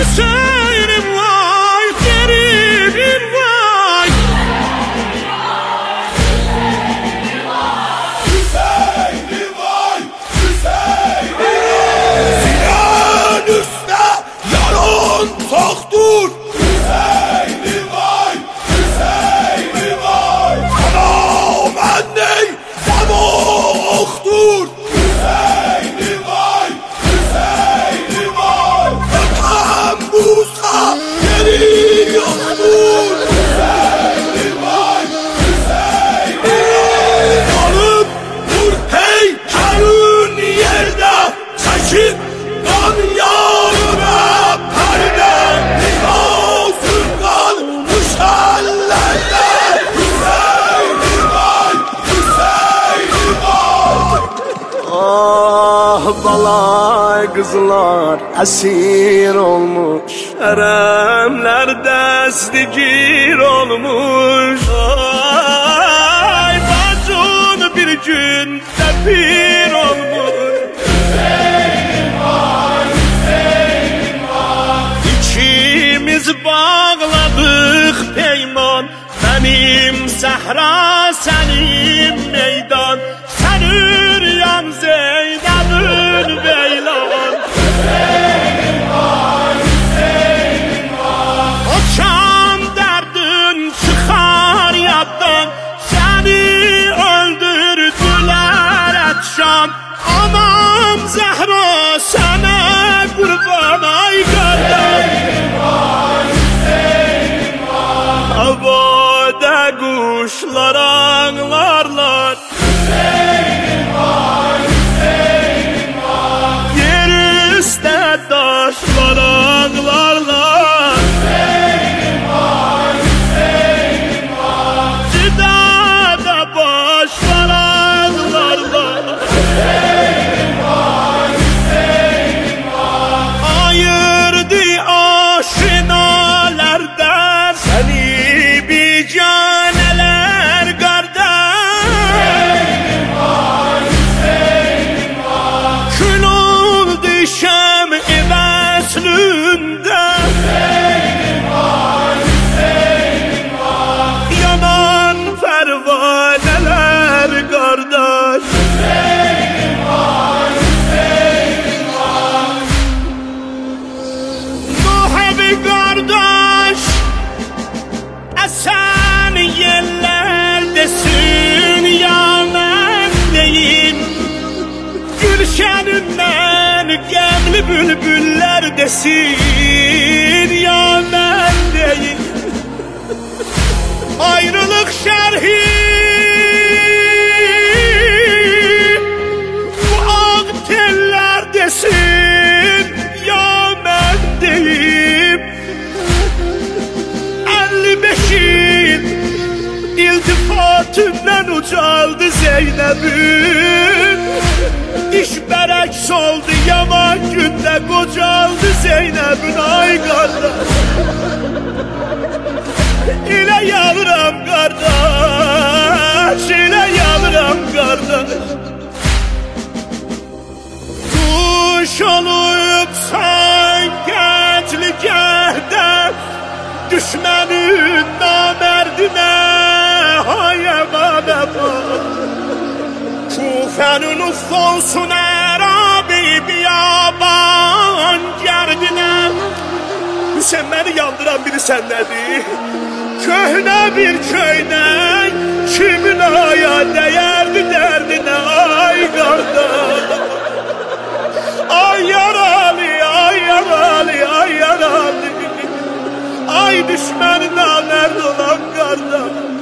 Hüseyin'im vay, garibim vay. Hüseyin'im vay, Hüseyin'im vay. Sinan üstte yaran soktur. Hüseyin'im vay, Hüseyin'im vay. Anam anney zamoktur. Hüseyin'im vay, Hüseyin'im vay. Öpem Musa geri yoktur. Hüseyin'im vay, Hüseyin'im vay. Alıp dur heykelin yerde çekip kan yağına perde. Libasın kalmış ellerde. Hüseyin'im vay, Hüseyin'im vay. Ah balay kızlar esir olmuş, haremlerde zikir olmuş. Ay bacın bir gün tepir olmuş. Hüseyin'im vay, Hüseyin'im vay. İkimiz bağladık peyman, benim sahra senin meydan. Sen üryan Zeynep'in beylan. Hüseyin'im vay, Hüseyin'im vay. O can derdin çıkar yaddan, seni öldürdüler etşan. Anam Zehra sana kurban ay kardeş. Hüseyin'im vay, Hüseyin'im vay. Havada kuşlar ağlarlar, Hüseyin'im vay, Hüseyin'im vay. yer üstte taşlar ağlarlar. Hüseyin'im vay, Hüseyin'im vay. Cidada başlar ağlarlar. Hüseyin'im vay, Hüseyin'im vay. Ayırdı aşinalardan seni bir caneler kardeş. Hüseyin'im vay, Hüseyin'im vay. Kül oldu şem-i veslünde, Hüseyin'im vay, Hüseyin'im vay. yanan pervaneler kardeş. Hüseyin'im vay, Hüseyin'im vay. Muhabbi kardeş, esen yerlerdesin ya ben deyim. Gülşeninden gemli bülbüller desin ya ben deyim. Ayrılık şerhi bu ak teller desin ya ben deyim. 55'in iltifatından ucaldı Zeynep'in. İş berek soldu yaman günde kocaldı Zeynep'in ay kardeş. İle yavrum kardeş, ile yavrum kardeş. Kuş olup sen ketligahde, düşmenin namerdine hayemane bak. Kufe'nin uffolsun Erabi biyaban gerdine. Hüseyin beni yandıran biri sen nedir? Köhne bir köyden kimin aya değerdi derdine ay kardeş. Ay yaralı, ay yaralı, ay yaralı. Ay düşmanına nerede olan kardeş.